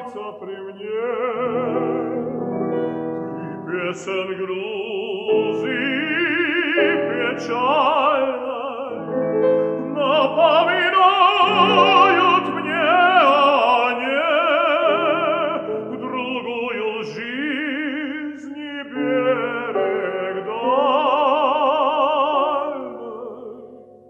красавица при мне. Ты песен Грузии печальной напоминают мне о ней другую жизни берег дальний.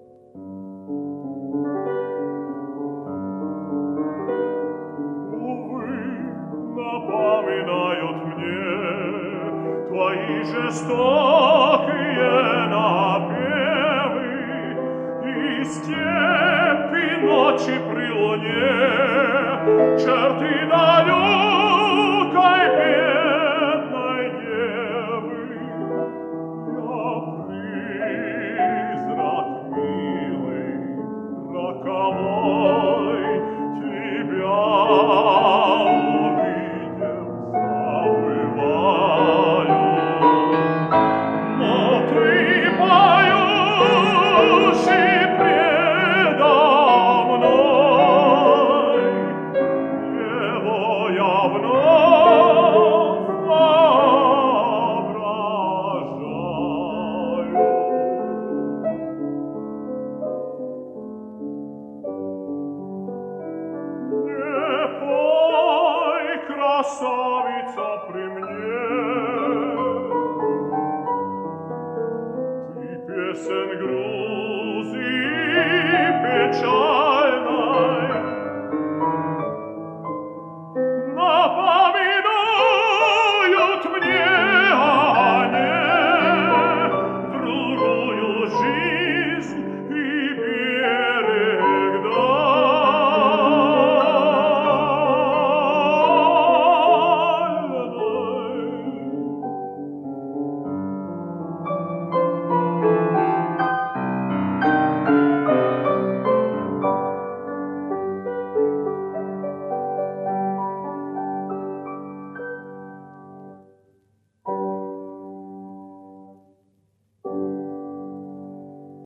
Увы, напоминают мне твои жестокие напевы и степи ночи при луне, черты далекой бедной девы. Я призрак милый, роковой, тебя увидев, забываю. Но ты поющий предо мной, его я вновь воображаю. Не пой, красавица, при мне, ты песен Грузии печаль.